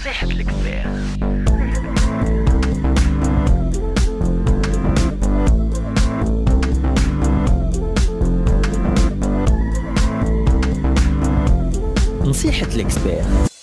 نصيحة الكبير. نصيحة الكبير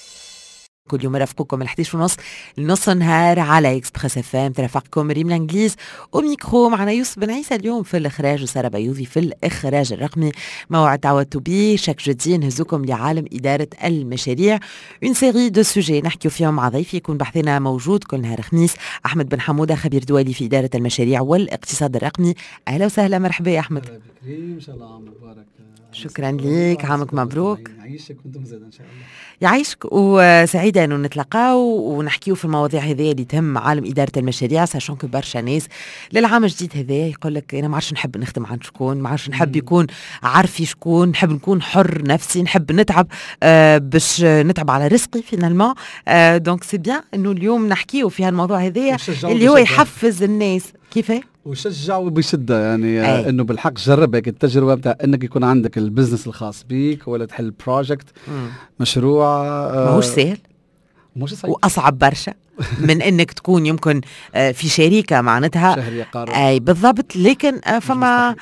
كل يوم رافقكم من 11:30 لنص النهار على اكسبريس اف ام. ترافقكم ريم الانجليز وميكرو معنا يوسف بن عيسى اليوم في الاخراج وساره بيوضي في الاخراج الرقمي. موعد تعودتوا بيه شاك جدي نهزكم لعالم اداره المشاريع، اون سيري دو سوجي نحكيو فيهم مع ضيفي يكون بحثنا موجود كل نهار خميس. احمد بن حموده خبير دولي في اداره المشاريع والاقتصاد الرقمي. اهلا وسهلا، مرحبا يا احمد. اهلا بك ريم، ان شاء الله عام مبارك. شكرا ليك، عامك مبروك. يعيشك وانتم زاد ان شاء الله. يعيشك، وسعيدة انه نتلاقاو ونحكيو في المواضيع هذه اللي تهم عالم إدارة المشاريع. ساشون كو برشا ناس للعام الجديد هذا يقول لك انا ما عادش نحب نخدم عند شكون، ما عادش نحب يكون عارفي شكون، نحب نكون حر نفسي، نحب نتعب باش نتعب على رزقي فينالمون. دونك سي بيان انه اليوم نحكيو في هالموضوع هذا اللي هو يحفز الناس. كيفاه؟ وشجعوا بشدة يعني انه بالحق جرب هيك التجربة بتاع انك يكون عندك البزنس الخاص بيك ولا تحل بروجكت مشروع. ماهوش سهل، مش صعب، واصعب برشا من انك تكون يمكن في شركة معناتها شهرية قارب. اي بالضبط، لكن فما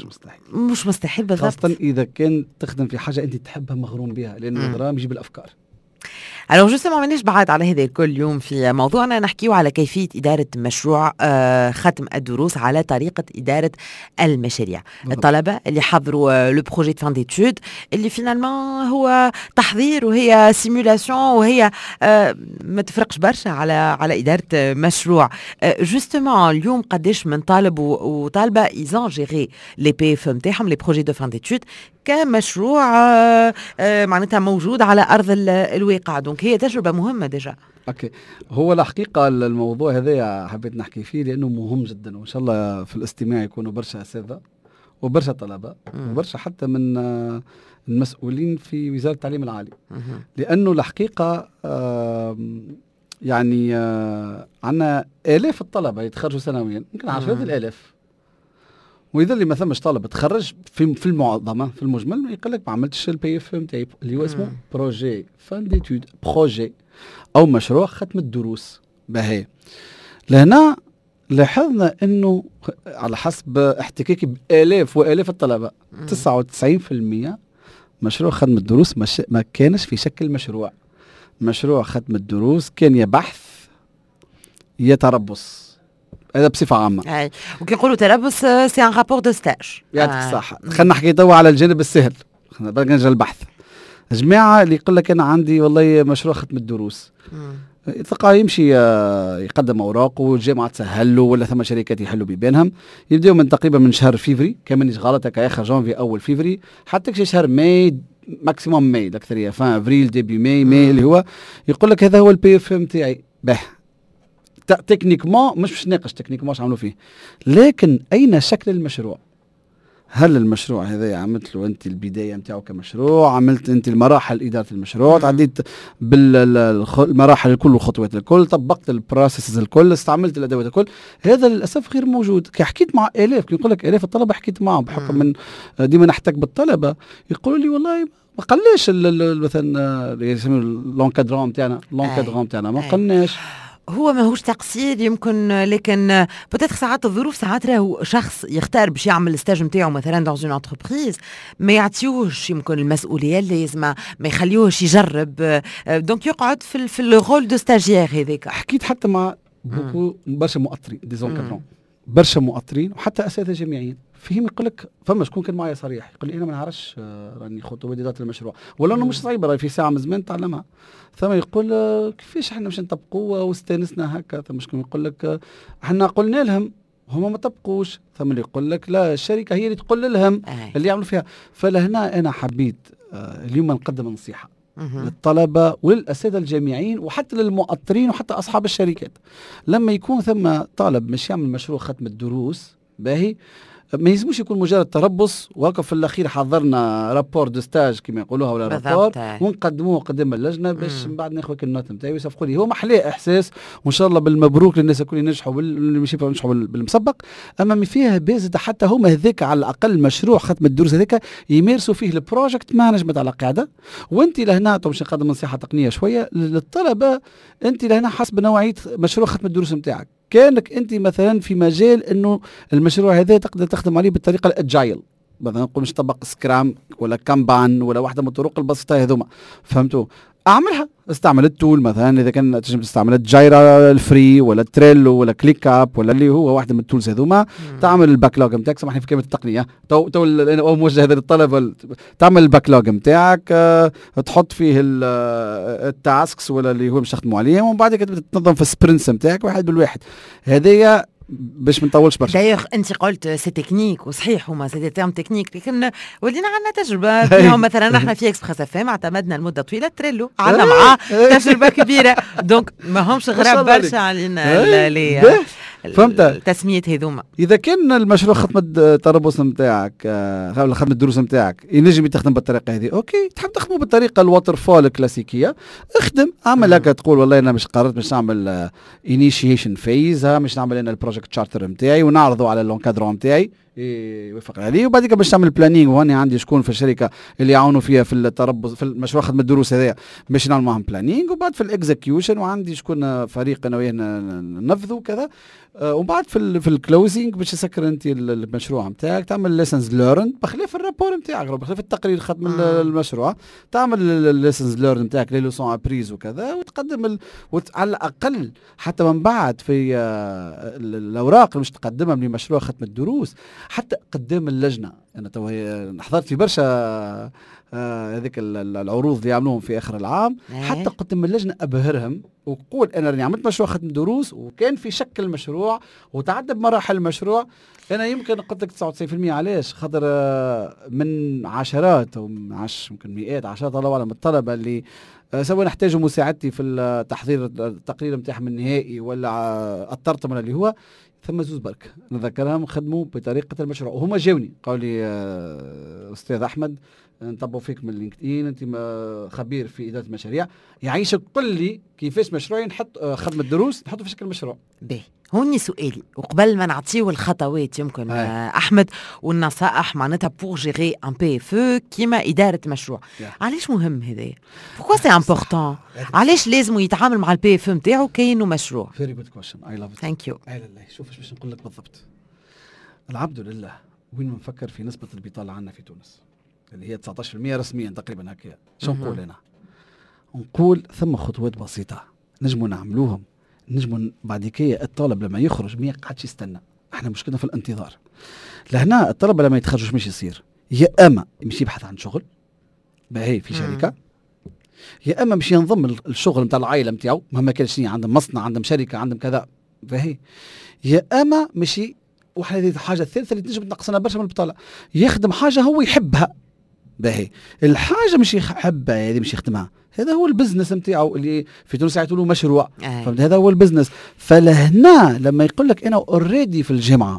مش مستحيل بالضبط، خاصة اذا كان تخدم في حاجة انت تحبها مغروم بها، لانه الغرام يجيب الافكار. Alors justement مانيش بعاد على هذا الكل. يوم في موضوعنا نحكيو على كيفية إدارة مشروع ختم الدروس على طريقة إدارة المشاريع. الطلبة اللي حضروا لو بروجي فان ديتود اللي فينالمون هو تحضير وهي سيمولاسيون وهي ما تفرقش برشا على إدارة مشروع. جوستومون اليوم قديش من طالب وطالبة إيزون جيري لي بي اف نتاعهم لي بروجي دو فان ديتود كمشروع معناتها موجود على أرض الواقع. دونك هي تجربة مهمة ديجا. اوكي، هو الحقيقة الموضوع هذا حبيت نحكي فيه لأنه مهم جدا، وإن شاء الله في الاستماع يكونوا برشا أساتذة وبرشا طلبة وبرشا حتى من المسؤولين في وزارة التعليم العالي. لأنه الحقيقة يعني عنا آلاف الطلبة يتخرجوا سنويا، يمكن عشرات الآلاف، وإذا اللي ما ثمش طالب تخرج في المعظمة في المجمل يقول لك ما عملتش البي اف ام تاعي اللي هو اسمه بروجي فان ديتود، بروجي أو مشروع ختم الدروس. باهي لهنا لاحظنا إنه على حسب احتكاكي بآلاف وآلاف الطلبة 99% مشروع ختم الدروس ما كانش في شكل مشروع ختم الدروس، كان يا بحث يا تربص. هذا بصفة عامة. وكي يقولوا تربص سي ان رابور دو ستاج. يعطيك الصحة. خلينا نحكي توا على الجانب السهل، خلينا بقى نرجع البحث. جماعة اللي يقول لك أنا عندي والله مشروع ختم الدروس، تلقاه يمشي يقدم أوراقه والجامعة تسهل له، ولا ثم شركات يحلوا بينهم. يبدأوا من تقريبا من شهر فيفري، كمان غلط هكا آخر جانفي أول فيفري، حتى شهر ماي ماكسيموم ماي الأكثرية، فان أفريل ديبي ماي اللي هو يقول لك هذا هو البي اف ام تاعي. به تكنيكمون مش ناقش تكنيكمون واش عملوا فيه، لكن أين شكل المشروع؟ هل المشروع هذا عملت له أنت البداية نتاعو كمشروع؟ عملت أنت المراحل إدارة المشروع؟ تعديت بالمراحل الكل والخطوات الكل؟ طبقت البروسيسز الكل؟ استعملت الأدوات الكل؟ هذا للأسف غير موجود. كي حكيت مع آلاف، كي نقول لك آلاف الطلبة حكيت معهم بحكم من ديما نحتك بالطلبة، يقولوا لي والله ما قلناش مثلا يسموا لونكادرون تاعنا ما قلناش. هو ماهوش تقصير يمكن، لكن بتاتخ ساعات الظروف، ساعات راهو شخص يختار باش يعمل الستاج نتاعو مثلا دون اون انتربريز ما يعطيوش يمكن المسؤوليه اللازمه، ما يخليوهش يجرب، دونك يقعد في الرول دو ستاجير هذاك. حكيت حتى مع برشا مؤطرين ديزونكادرون، برشا مؤطرين وحتى اساتذه جامعيين فيهم يقول لك فما شكون كان معايا صريح يقول لي انا ما نعرفش راني خطوه اداره المشروع، ولا انه مش صعيبه راهي في ساعه من زمان تعلمها. ثم يقول كيفاش احنا مش نطبقوها واستانسنا هكا. ثم شكون يقول لك احنا قلنا لهم هما ما طبقوش. ثم اللي يقول لك لا الشركه هي اللي تقول لهم اللي يعملوا فيها. فلهنا انا حبيت اليوم نقدم نصيحه للطلبة وللأساتذة الجامعيين وحتى للمؤطرين وحتى أصحاب الشركات. لما يكون ثم طالب مش يعمل مشروع ختم الدروس باهي، ما يلزموش يكون مجرد تربص وهكا في الاخير حضرنا رابور دو ستاج كما يقولوها ولا رابور ونقدموه قدام اللجنه باش من بعد ناخذ النوت نتاعي ويصفقوا لي. هو محلاه احساس وان شاء الله بالمبروك للناس الكل ينجحوا ماشي ينجحوا بالمسبق. اما ما فيها بازد حتى هما هذاك على الاقل مشروع ختم الدروس هذاك يمارسوا فيه البروجكت مانجمنت على قاعده. وانت لهنا باش نقدم نصيحه تقنيه شويه للطلبه، انت لهنا حسب نوعيه مشروع ختم الدروس نتاعك. كانك انت مثلا في مجال انه المشروع هذا تقدر تخدم عليه بالطريقه الاجايل، مثلا نقول مش طبق سكرام ولا كامبان ولا واحده من الطرق البسيطه هذوما، فهمتوا؟ اعملها، استعمل التول مثلا اذا كان تنجم تستعمل جايرا الفري ولا تريلو ولا كليك اب ولا اللي هو واحده من التولز هذوما. تعمل الباك لوج نتاعك، سامحني في كلمه التقنيه تو انا موجه هذا للطلبه. تعمل الباك لوج نتاعك، تحط فيه التاسكس ولا اللي هو باش تخدموا عليهم، ومن بعد كده تنظم في السبرنتس نتاعك واحد بالواحد. هذايا باش ما نطولش برشا. دايوغ انت قلت سي تكنيك وصحيح هما سي تيرم تكنيك، لكن ولينا عندنا تجربه فيهم. مثلا احنا في اكسبريس اف ام اعتمدنا لمده طويله تريلو، عندنا معاه تجربه كبيره، دونك ما همش غراب برشا علينا فهمت التسميه هذوما. اذا كان المشروع ختم التربص نتاعك ولا ختم الدروس نتاعك ينجم يتخدم بالطريقه هذه، اوكي. تحب تخدمه بالطريقه الواتر فول الكلاسيكيه، اخدم اعمل هكا. تقول والله انا مش قررت باش نعمل انيشيشن فيز، مش نعمل انا البروجكت تشارتر نتاعي ونعرضه على اللونكادرون نتاعي يوافق عليه، وبعد كده باش نعمل بلانينغ. وهاني عندي شكون في الشركه اللي يعاونوا فيها في التربص في المشروع خدمه الدروس هذايا باش نعمل معهم بلانينغ، وبعد في الاكزيكيوشن وعندي شكون فريق انا وياه ننفذوا كذا. وبعد في الكلوزينج باش تسكر انت المشروع نتاعك، تعمل ليسنز ليرن بخلاف الرابور نتاعك، بخلاف التقرير ختم المشروع، تعمل الليسنز ليرن نتاعك لي لوسون ابريز وكذا، وتقدم على الاقل حتى من بعد في الاوراق اللي مش تقدمها من مشروع ختم الدروس حتى قدام اللجنه. انا تو حضرت في برشا هذيك العروض اللي يعملوهم في اخر العام، حتى قدام اللجنه ابهرهم وقول انا راني عملت مشروع ختم دروس وكان في شكل المشروع وتعدى بمراحل المشروع. انا يمكن قلت لك 99%. علاش؟ خاطر من عشرات او يمكن مئات عشرات الله اعلم الطلبه اللي سواء نحتاجوا مساعدتي في التحضير التقرير نتاعهم النهائي ولا اضطرتهم ولا اللي هو ثم زوز برك نذكرهم خدموا بطريقه المشروع. وهما جاوني قالوا لي استاذ احمد نطبوا فيك من لينكدين، انت خبير في اداره المشاريع، يعيشك قل لي كيفاش مشروعي نحط خدمه دروس نحطه في شكل مشروع. باهي هوني سؤالي، وقبل ما نعطيو الخطوات يمكن احمد والنصائح معناتها بور جيري ان بي اف كيما اداره مشروع، علاش مهم هذايا؟ بوركوا سي امبورطون؟ علاش لازم يتعامل مع البي اف نتاعو كاينه مشروع؟ فيري جود كويشن، اي لاف ات. ثانك يو. شوف باش نقول لك بالضبط. العبد لله وين ما نفكر في نسبه البطاله عندنا في تونس اللي هي 19% رسميا تقريبا هكا. شو نقول انا؟ نقول ثم خطوات بسيطه نجموا نعملوهم، نجموا بعد كي الطالب لما يخرج ما يقعدش يستنى. احنا مشكلتنا في الانتظار. لهنا الطلبه لما يتخرجوا مش يصير؟ يا اما يمشي يبحث عن شغل باهي في شركه، يا اما مش ينضم الشغل نتاع العائله نتاعو مهما كان شنو، عندهم مصنع عندهم شركه عندهم كذا باهي، يا اما مشي وحده الحاجه الثالثه اللي تنجم تنقصنا برشا من البطاله، يخدم حاجه هو يحبها باهي. الحاجه مش يحبها هذه مش يخدمها، هذا هو البزنس نتاعو اللي في تونس يعتبروه مشروع. فهمت؟ هذا هو البزنس. فلهنا لما يقول لك انا اوريدي في الجامعه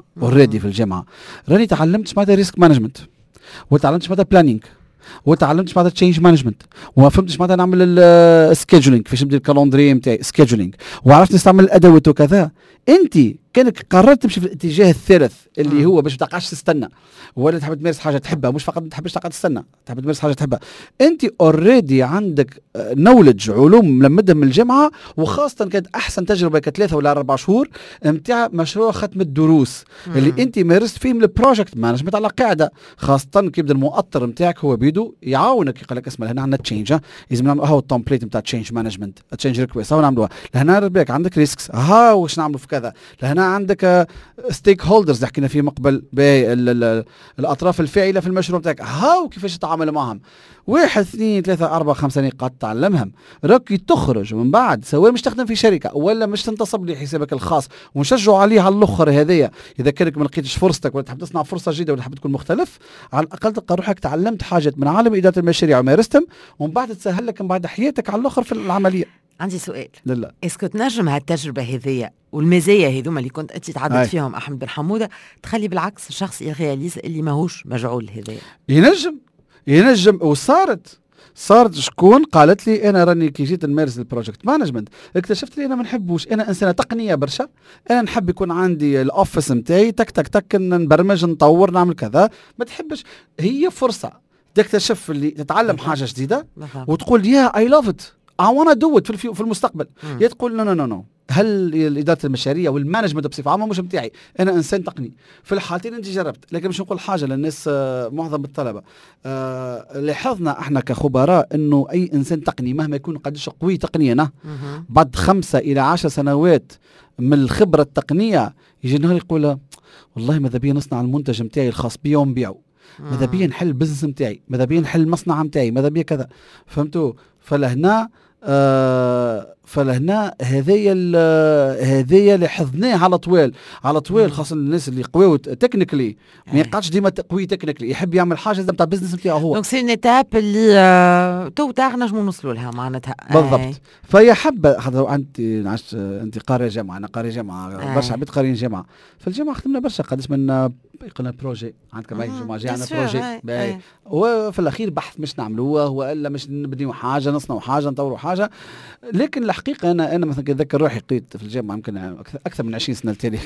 راني تعلمت معناتها ريسك مانجمنت، وتعلمت معناتها بلانينغ، وتعلمت معناتها تشينج مانجمنت، وما فهمتش معناتها نعمل السكيدجولينغ كيفاش ندير الكالندري نتاعي سكيدجولينغ، وعرفت نستعمل الادوات وكذا. انت كانك قررت تمشي في الاتجاه الثالث اللي هو باش ما تبقاش تستنى، ولا تحب تمارس حاجه تحبها، مش فقط ما تحبش تقعد تستنى، تحب تمارس حاجه تحبها. انت اوريدي عندك نولج علوم ملمدها من الجامعه، وخاصه كانت احسن تجربه كثلاثه ولا 4 شهور نتاع مشروع ختم الدروس اللي انت مارست فيه من البروجكت مانجمنت على قاعده، خاصه كيبدا المؤطر نتاعك هو بيدو يعاونك يقول لك اسمع هنا عندنا تشينج، لازم نعمل هاو التمبليت نتاع تشينج مانجمنت، تشينج ريكويست هاو نعملوها، لهنا ربك عندك ريسكس ها واش نعملوا في كذا، لهنا عندك ستيك هولدرز اللي حكينا فيه مقبل الاطراف الفاعله في المشروع نتاعك هاو كيفاش تتعامل معهم. 1 2 3 4 5 نقاط تعلمهم، راكي تخرج من بعد سواء مش تخدم في شركه ولا مش تنتصب لحسابك الخاص، ونشجعوا عليه على الاخر هذايا. اذا كانك ما لقيتش فرصتك ولا تحب تصنع فرصه جديده ولا تحب تكون مختلف، على الاقل تلقى روحك تعلمت حاجات من عالم اداره المشاريع ومارستهم، ومن بعد تسهل لك من بعد حياتك على الاخر في العمليه. عندي سؤال. لا اسكو تنجم هالتجربه هذيا والمزايا هذوما اللي كنت انت تعدد فيهم احمد بن حموده تخلي بالعكس الشخص يرياليز اللي ماهوش مجعول هذايا. ينجم صارت شكون قالت لي انا راني كي جيت نمارس البروجكت مانجمنت اكتشفت لي انا ما نحبوش، انا انسانه تقنيه برشا، انا نحب يكون عندي الاوفيس نتاعي تك تك تك نبرمج نطور نعمل كذا، ما تحبش هي فرصه تكتشف اللي تتعلم حاجه جديده وتقول يا اي لاف ات اي وانا دو ات في المستقبل. يا تقول نو نو نو هل إدارة المشاريع والمانجمنت بصفة عامة مش متاعي، أنا إنسان تقني. في الحالتين أنت جربت، لكن مش نقول حاجة للناس معظم الطلبة لاحظنا إحنا كخبراء إنه أي إنسان تقني مهما يكون قديش قوي تقنيا بعد 5 إلى 10 سنوات من الخبرة التقنية يجي نهار يقول والله ماذا بيا نصنع المنتج متاعي الخاص بي ونبيعه، ماذا بيا نحل البزنس متاعي، ماذا بيا نحل المصنع متاعي، ماذا بيا كذا. فهمتوا؟ فلهنا هذايا اللي حفظناه على طوال خاصة الناس اللي قوي تكنيكلي ما يقعدش ديما قوي تكنيكلي، يحب يعمل حاجه نتاع بزنس نتاعو هو. دونك سي اون ايتاب اللي تو تاع نجموا نوصلوا لها معناتها. بالضبط. فهي حابه انت قارئ جامعه، انا قارئ جامعه، برشا عباد قارئين جامعه. في الجامعه خدمنا برشا قداش من قلنا بروجي عندك باهي الجمعه جاي عندنا بروجي باهي، وفي الاخير بحث مش نعملوه والا مش نبديو حاجه نصنعوا حاجه نطوروا حاجه. لكن الحقيقه انا مثلا كنتذكر روحي قيت في الجامعه يمكن اكثر من 20 سنه التالي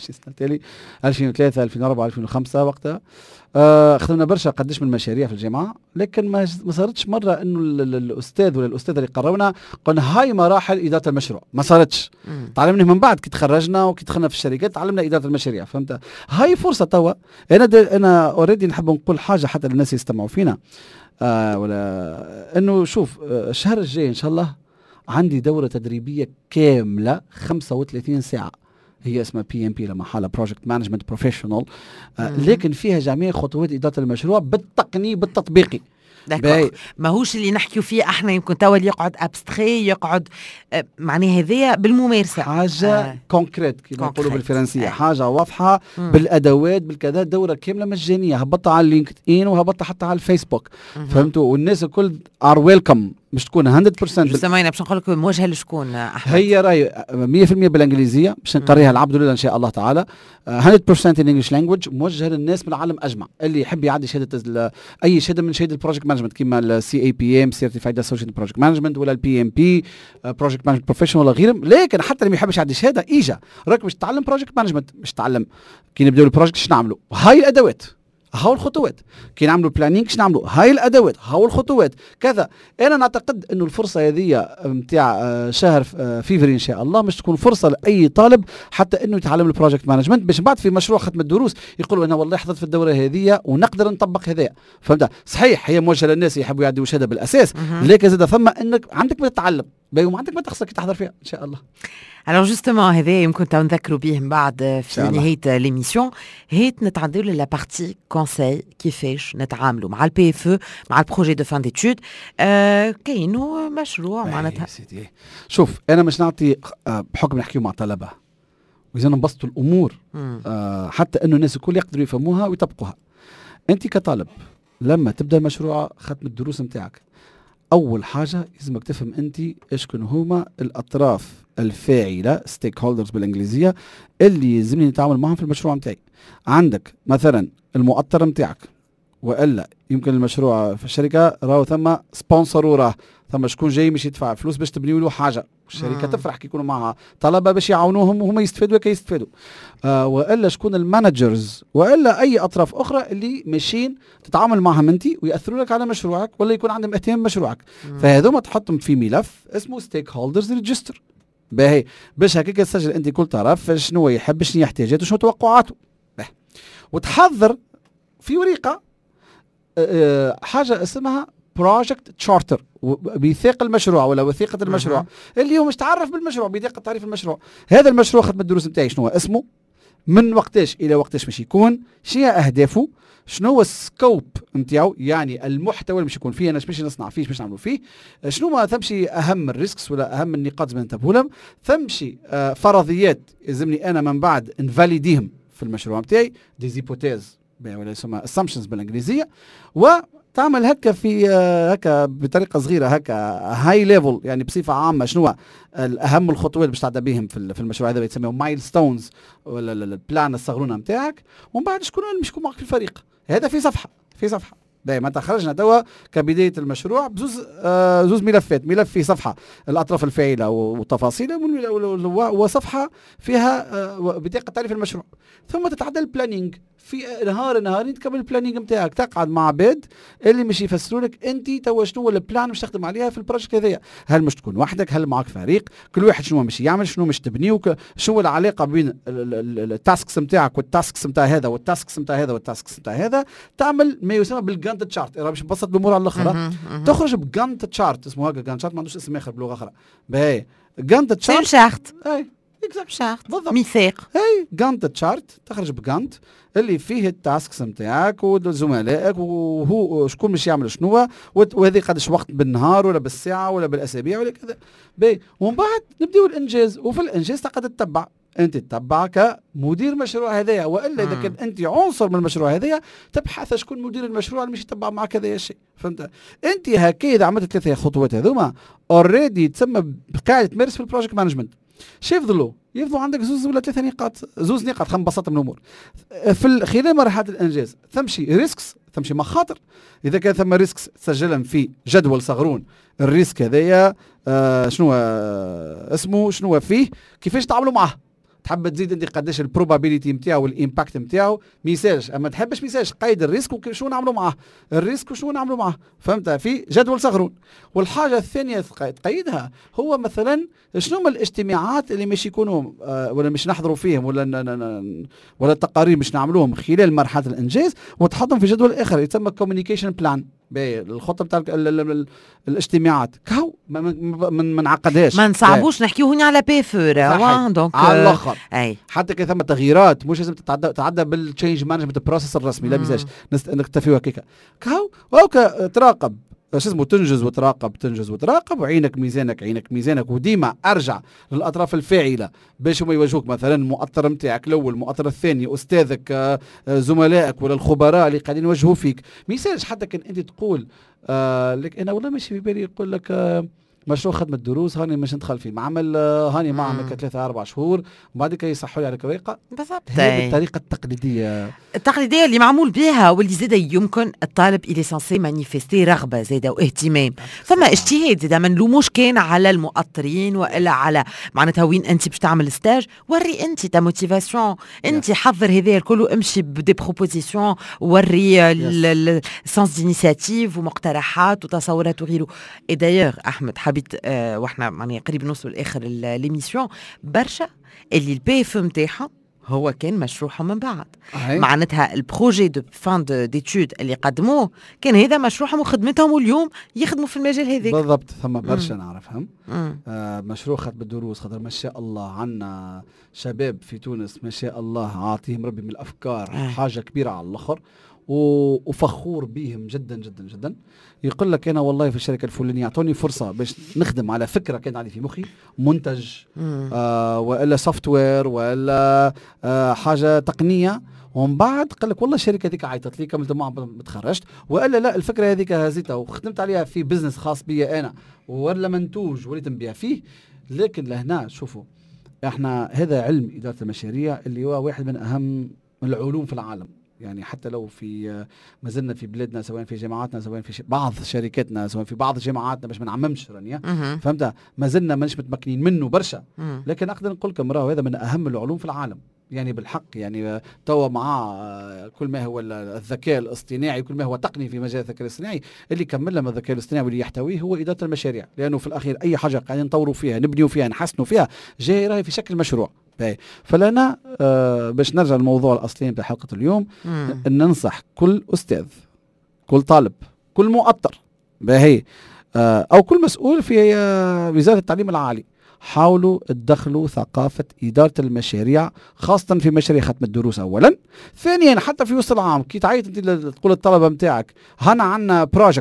2003 2004 2005 وقتها خدمنا برشا قداش من مشاريع في الجامعه. لكن ما صارتش مره انه الاستاذ ولا الاستاذه اللي قررونا قلنا هاي مراحل اداره المشروع، ما صارتش. تعلمنا من بعد كي تخرجنا وكي دخلنا في الشركات تعلمنا اداره المشاريع. فهمت؟ هاي فرصه توا. انا اوريدي نحب نقول حاجه حتى للناس يستمعوا فينا ولا انه شوف الشهر الجاي ان شاء الله عندي دوره تدريبيه كامله 35 ساعه، هي اسمها PMP لما حالة Project Management Professional، لكن فيها جميع خطوات إدارة المشروع بالتقني بالتطبيقي. ماهوش اللي نحكيو فيه احنا يمكن توا اللي يقعد ابستري يقعد معناها هذيا بالممارسه حاجه كونكريت كما نقولوا بالفرنسيه حاجه واضحه بالادوات بالكذا. دوره كامله مجانيه هبطها على لينكد ان وهبطها حتى على الفيسبوك. فهمتوا؟ والناس الكل ار ويلكم مش تكون 100% سمعنا باش نقول لكم موجهه لشكون احمد؟ هي راي 100% بالانجليزيه باش نقريها العبد لله ان شاء الله تعالى. 100% in English language موجهه للناس من العالم اجمع اللي يحب يعدي شهاده اي شهاده من شهاده البروجكت مانجمنت كيما CAPM Certified Associate Project Management ولا PMP Project Management Professional ولا غيرهم. لكن حتى اللي ما يحبش يعدي شهاده اجا راك باش تتعلم بروجكت مانجمنت، مش تعلم كي نبداو البروجكت شنو نعملوا، هاي الادوات هاو الخطوات، كي نعملوا بلانينغ شنو نعملوا، هاي الادوات هاو الخطوات كذا. انا نعتقد انه الفرصه هذه نتاع شهر فيفري ان شاء الله مش تكون فرصه لاي طالب حتى انه يتعلم البروجكت مانجمنت باش بعد في مشروع ختم الدروس يقولوا انا والله حضرت في الدوره هذه ونقدر نطبق هذا. فهمت؟ صحيح هي موجهه للناس يحبوا يعدوا شهاده بالاساس، لكن زاد ثم انك عندك ما تتعلم وما عندك ما تخسر كي تحضر فيها ان شاء الله. Alors justement هذا يمكن تو نذكروا به من بعد في نهاية ليميسيون. هيت نتعدوا للا بارتي كونساي كيفاش نتعاملوا مع البي اف او مع البروجي دو فان ديتود. كاينو مشروع معناتها شوف انا مش نعطي بحكم نحكيو مع طلبه واذا نبسطوا الامور حتى انه الناس الكل يقدروا يفهموها ويطبقوها. انت كطالب لما تبدا مشروع ختم الدروس نتاعك اول حاجه لازمك تفهم انت اشكون هما الاطراف الفاعله ستيك هولدرز بالانجليزيه اللي يلزمني نتعامل معهم في المشروع نتاعي. عندك مثلا المؤطر نتاعك والا يمكن المشروع في الشركه راهو ثم سبونسر وراه ثم شكون جاي مش يدفع فلوس باش تبنيوا له حاجه. الشركه تفرح كي يكونوا معها طلبه باش يعاونوهم وهم يستفادوا كيستفادوا. والا شكون المانجرز والا اي اطراف اخرى اللي ماشيين تتعامل معهم انت وياثروا لك على مشروعك ولا يكون عندهم اهتمام بمشروعك. فهذوما تحطهم في ملف اسمه ستيك هولدرز ريجستر باهي باش هكاك تسجل انت كل طرف شنو يحب شنو احتياجاته شنو توقعاته وتحضر في ورقه حاجه اسمها بروجكت تشارتر بيثاق المشروع ولا وثيقه المشروع اللي هو مش تعرف بالمشروع بدقه تعريف المشروع. هذا المشروع ختم الدروس نتاعي شنو هو اسمه، من وقتاش الى وقتاش باش يكون، شنو اهدافه، شنو هو السكوب نتاعو يعني المحتوى اللي باش يكون فيه، انا باش نصنع فيه باش نعملوا فيه، شنو ما ثمشي اهم الريسكس ولا اهم النقاط اللي ننتبهوا لهم، ثمشي فرضيات يلزمني انا من بعد نفاليديهم في المشروع نتاعي دي زيبوتيز ولا يسمى assumptions بالانجليزيه، و تعمل هكا في هكا بطريقه صغيره هكا هاي ليفل، يعني بصفه عامه شنو الاهم الخطوات باش تعدى بهم في المشروع هذا، يتسموا مايل ستونز ولا البلان الصغرونه نتاعك، ومن بعد شكون معك في الفريق. هذا في صفحه دائما خرجنا توا كبدايه المشروع بزوز زوز ملفات، ملف في صفحه الاطراف الفاعله وتفاصيلها، وصفحه فيها بطاقه تعريف المشروع. ثم تتعدى البلانينج في نهارين تكمل البلانينج نتاعك، تقعد مع عباد اللي مش يفسروا لك انت توا شنو البلان مش تخدم عليها في البروجكت هذايا. هل مش تكون وحدك، هل معك فريق، كل واحد شنو مش يعمل، شنو مش تبني، شنو العلاقه بين التاسكس نتاعك والتاسكس نتاع هذا والتاسكس نتاع هذا والتاسكس نتاع هذا. تعمل ما يسمى بالجانت تشارت، باش نبسط الامور على الاخر. تخرج بجانت تشارت، اسمه هكا جانت تشارت، ما عندوش اسم اخر بلغه اخرى. باهي جانت تشارت شارت، اي شارت ميثاق، اي جانت تشارت. تخرج بجانت اللي فيه التاسكس نتاعك وزملائك وهو شكون مش يعمل شنو، وهذه قداش وقت بالنهار ولا بالساعه ولا بالاسابيع ولا كذا. باهي ومن بعد نبداو الانجاز، وفي الانجاز تقعد تتبع، انت تتبع كمدير مشروع هذايا، والا اذا كان انت عنصر من المشروع هذايا تبحث شكون مدير المشروع اللي مش يتبع معك هذا الشيء. فهمت انت هكا اذا عملت 3 خطوات هذوما اوريدي تسمى قاعده تمارس في البروجكت مانجمنت. شايف ظلو يفضل عندك 2 ولا 3 نقاط، 2 نقاط خلينا نبسط من الامور. في خلال مرحله الانجاز تمشي ريسكس، تمشي مخاطر. اذا كان ثم ريسكس تسجلهم في جدول صغرون، الريسك هذايا شنو اسمه، شنو فيه، كيفاش تعاملوا معه. تحب تزيد انت قداش البروبابيليتي نتاعو والامباكت نتاعو، ميساج اما تحبش ميساج قيد الريسك وشو نعملوا معه، الريسك وشو نعملوا معه. فهمت، في جدول صغرون. والحاجه الثانيه تقيدها هو مثلا شنو من الاجتماعات اللي مش يكونوا ولا مش نحضروا فيهم ولا التقارير مش نعملوهم خلال مرحله الانجاز، وتحطهم في جدول اخر يسمى كوميونيكيشن بلان. الخطه بتاع الاجتماعات كهو ما نعقدهاش، ما نصعبوش، نحكيو هنا على بيفور دونك على الاخر. حتى كي ثم تغييرات مش لازم تتعدى بالتشينج مانجمنت بروسيس الرسمي، لا بيساش نكتفيو هكاك كهو تراقب شو اسمه، تنجز وتراقب، وعينك ميزانك وديما ارجع للاطراف الفاعله باش هما يواجهوك. مثلا المؤطر نتاعك الاول، المؤطر الثاني، استاذك، زملائك ولا الخبراء اللي قاعدين يوجهوا فيك. ما يصيرش حتى كان انت تقول لك انا والله ماشي في بالي، يقول لك مشروع خدمة دروس هاني مش ندخل فيه معمل، هاني معمل 3-4 شهور وبعد كده يصحوا لي على الطريقة. بالضبط، هي بالطريقة التقليدية اللي معمول بها، واللي زاده يمكن الطالب إلي سانسي مانيفستي رغبة زاده واهتمام. فما اجتهاد زاده، ما نلوموش كان على المؤطرين والا على معناتها وين انت باش تعمل ستاج. وري انت تا موتيفاسيون، انت حضر هذا الكل وامشي بدي بروبوزيسيون، وري السانس دينيسياتيف ومقترحات وتصورات وغيره. دايوغ احمد حبيت واحنا يعني قريب نوصل لاخر ليميسيون، برشا اللي البي اف نتاعهم هو كان مشروعهم من بعد. معناتها البروجي دو فان ديتود اللي قدموه كان هذا مشروعهم وخدمتهم، واليوم يخدموا في المجال هذاك بالضبط. ثم برشا نعرفهم مشروع خدمة الدروس، خاطر ما شاء الله عنا شباب في تونس ما شاء الله عاطيهم ربي من الافكار حاجه كبيره على الاخر، وفخور بهم جدا جدا جدا. يقول لك انا والله في الشركه الفلانيه يعطوني فرصه باش نخدم على فكره كان عندي في مخي، منتج والا سوفت وير والا حاجه تقنيه، ومن بعد قال لك والله الشركه هذيك عيطت لي كملت معهم تخرجت، والا لا الفكره هذيك هزيتها وخدمت عليها في بزنس خاص بي انا، ولا منتوج وليت نبيع فيه. لكن لهنا شوفوا احنا هذا علم اداره المشاريع اللي هو واحد من اهم العلوم في العالم. يعني حتى لو في ما زلنا في بلادنا، سواء في جامعاتنا، سواء في بعض شركاتنا، سواء في بعض جامعاتنا، باش ما نعممش رانيا فهمت، ما زلنا ماناش متمكنين منه برشا. لكن اقدر نقول لكم راهو هذا من اهم العلوم في العالم يعني بالحق. يعني توا مع كل ما هو الذكاء الاصطناعي، كل ما هو تقني في مجال الذكاء الاصطناعي، اللي كمل لنا الذكاء الاصطناعي واللي يحتويه هو اداره المشاريع. لانه في الاخير اي حاجه قاعدين نطوروا فيها، نبنيوا فيها، نحسنوا فيها، جاي راهي في شكل مشروع. فلنا باش نرجع للموضوع الاصلي بتاع حلقه اليوم، ان ننصح كل استاذ، كل طالب، كل مؤطر باهي او كل مسؤول في وزاره التعليم العالي، حاولوا تدخلوا ثقافه اداره المشاريع، خاصه في مشاريع ختم الدروس اولا. ثانيا حتى في وسط العام كي تعيط انت تقول للطلبه نتاعك هنا عندنا بروجكت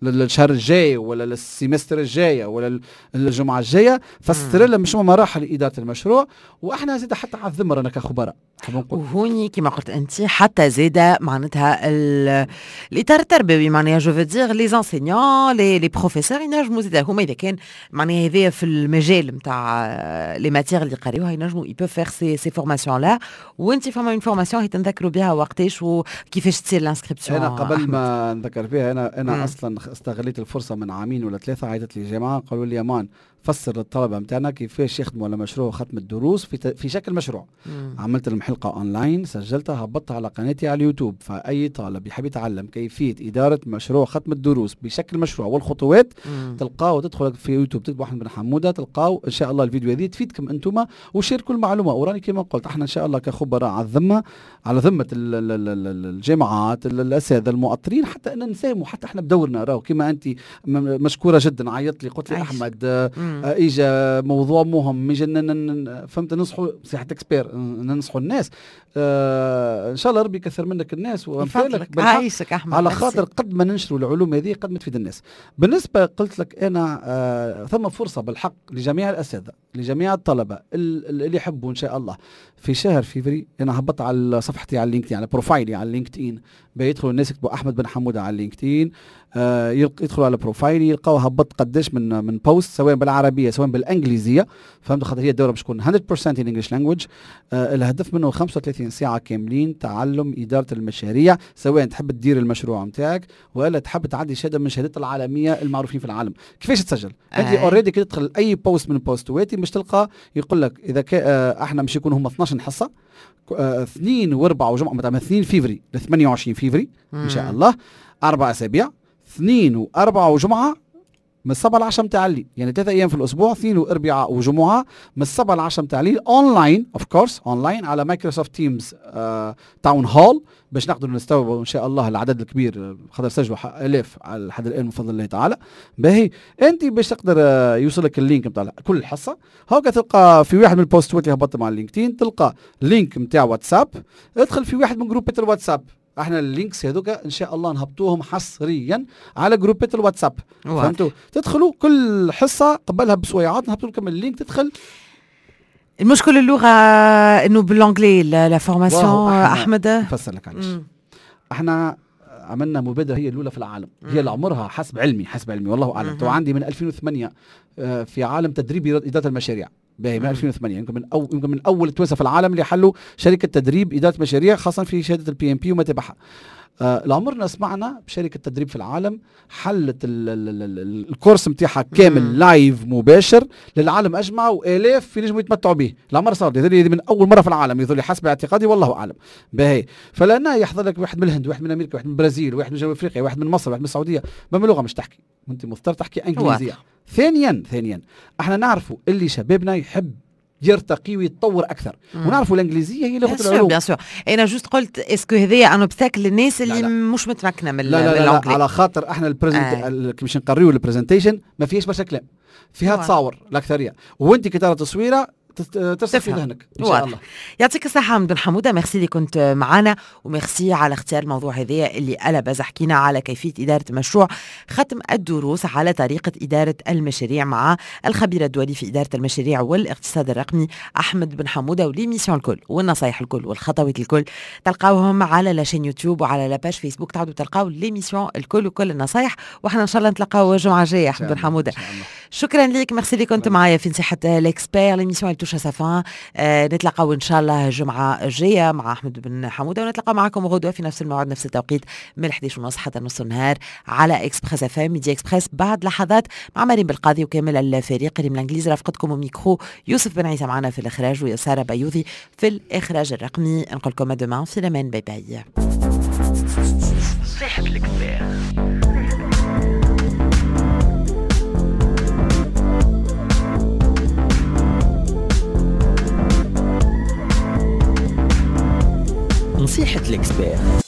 للشهر الجاي ولا للسيمستر الجاي ولا الجمعه الجايه، فسر لهم شنو مراحل اداره المشروع، واحنا زيد حتى على الذمه رانا كخبراء. وهوني كما قلت انت حتى زيدا معناتها الاطار التربوي، معناها جو فو دير لي انسينيون لي بروفيسور ينجموا زيدا هما اذا كان معناها هذايا في المجال نتاع لي ماتيغ اللي قريوها ينجموا يبو فيغ سي فورماسيون لا. وانت فما اون فورماسيون هي تنذكروا بها وقتاش وكيفاش تصير الانسكريبسيون؟ انا قبل ما نذكر فيها انا اصلا استغليت الفرصه من عامين ولا 3 عيطت لي جماعه قالوا لي يا مان فسر للطلبه نتاعنا كيفاش يخدموا على مشروع ختم الدروس في شكل مشروع. عملت لهم حلقه اونلاين سجلتها هبطتها على قناتي على اليوتيوب، فاي طالب يحب يتعلم كيفيه اداره مشروع ختم الدروس بشكل مشروع والخطوات تلقاو، تدخل في يوتيوب تكتب احمد بن حموده تلقاو ان شاء الله الفيديو هذه تفيدكم انتم وشاركوا المعلومه. وراني كما قلت احنا ان شاء الله كخبراء على ذمه الجامعات الاساتذه المؤطرين حتى ان نساهموا حتى احنا بدورنا. راهو كما انت مشكوره جدا عيطت لي قلت لي احمد اجا موضوع مهم اجا فهمت ننصحوا صحه اكسبير ننصحوا الناس. ان شاء الله ربي يكثر منك الناس وامثالك عايشك احمد على خاطر قد ما ننشروا العلوم هذه قد ما تفيد الناس. بالنسبه قلت لك انا ثم فرصه بالحق لجميع الاساتذه لجميع الطلبه اللي يحبوا ان شاء الله في شهر فيفري انا هبط على صفحتي على لينكدين على بروفايلي على لينكدين بيدخلوا الناس يكتبوا احمد بن حموده على لينكدين يدخلوا على بروفايلي يلقاو هبط قداش من بوست سواء بالعربيه سواء بالانجليزيه. فهمت خاطر هي الدوره باش تكون 100% in English language. الهدف منه 35 ساعه كاملين تعلم اداره المشاريع، سواء تحب تدير المشروع نتاعك ولا تحب تعدي شهاده من الشهادات العالميه المعروفين في العالم. كيفاش تسجل؟ انت اوريدي كي تدخل اي بوست من بوستواتي باش تلقى يقول لك اذا احنا مش يكون هم 12 حصه 2 و4 وجمعه مثلا 2 فيفري ل 28 فيفري ان شاء الله 4 اسابيع 2 و4 وجمعه من الصباح للعشاء متاع الليل، يعني 3 ايام في الاسبوع 2 و4 وجمعه من الصباح للعشاء متاع الليل اونلاين اوف كورس اونلاين على مايكروسوفت تيمز تاون هول باش نقدروا نستوعبوا ان شاء الله العدد الكبير خاطر سجلوا الاف على لحد الان بفضل الله تعالى. باهي انت باش تقدر يوصلك اللينك نتاع كل حصه هاكا تلقى في واحد من البوستات اللي هبطتهم على لينكدين تلقى لينك نتاع واتساب ادخل في واحد من جروبات الواتساب. احنا اللينكس هذوك ان شاء الله نهبطوهم حصريا على جروبات الواتساب فهمتوا. تدخلوا كل حصه قبلها بسويعات نهبطوا لكم اللينك تدخل. المشكل اللغه انه بالانجلي لا فورماسيون احمد نفسر لك علاش. احنا عملنا مبادره هي الاولى في العالم هي اللي عمرها حسب علمي والله اعلم تو عندي من 2008 في عالم تدريب اداره المشاريع باهي من 2008 يمكن من اول التوانسه في العالم اللي حلوا شركه تدريب اداره مشاريع خاصه في شهاده البي ام بي وما تبعها. لعمرنا سمعنا بشركه تدريب في العالم حلت الكورس نتاعها كامل لايف مباشر للعالم اجمع والاف في نجموا يتمتعوا به. العمر صار هذه من اول مره في العالم يظل حسب اعتقادي والله اعلم. باهي فلنا يحضر لك واحد من الهند واحد من امريكا واحد من البرازيل واحد من جنوب افريقيا واحد من مصر واحد من السعوديه بما لغه مش تحكي وانت مضطر تحكي انجليزيه. ثانيا احنا نعرفوا اللي شبابنا يحب يرتقي ويتطور اكثر ونعرفوا الانجليزيه هي لغه العلوم. بيان سور انا جوست قلت اسكو هذايا ان اوبستاكل للناس اللي لا. مش متمكنه من لا على خاطر احنا باش نقريو البرزنتيشن ما فيهاش برشا كلام فيها تصاور الاكثريه وانت كي ترى تصويره ترسل في ذهنك ان شاء الله. يعطيك الصحه بن حموده ميرسي اللي كنت معنا وميرسي على اختيار الموضوع هذايا اللي ألبز حكينا على كيفيه اداره مشروع ختم الدروس على طريقه اداره المشاريع مع الخبير الدولي في اداره المشاريع والاقتصاد الرقمي احمد بن حموده. وليميسيون الكل والنصايح الكل والخطوات الكل تلقاوهم على لاشين يوتيوب وعلى لاباج فيسبوك تعودوا تلقاو ليميسيون الكل وكل النصايح واحنا ان شاء الله نتلاقاو الجمعه الجايه احمد بن حموده. شكرا لك ميرسي اللي كنت معايا في نصيحه الاكسبير ليميسيون توش سافان. نتلاقاو ان شاء الله الجمعه الجايه مع احمد بن حموده ونتلاقاو معكم غدوه في نفس الموعد نفس التوقيت من 11:30 حتى نص النهار على اكسبريس اف ام ميديا اكسبريس. بعد لحظات مع مريم بالقاضي وكامل الفريق ريم الانجليزي رافقتكم وميكرو يوسف بن عيسى معنا في الاخراج وساره بيوضي في الاخراج الرقمي. نقول لكم دومان في الامان باي باي. صحة الاكسبير. نصيحة الإكسبير.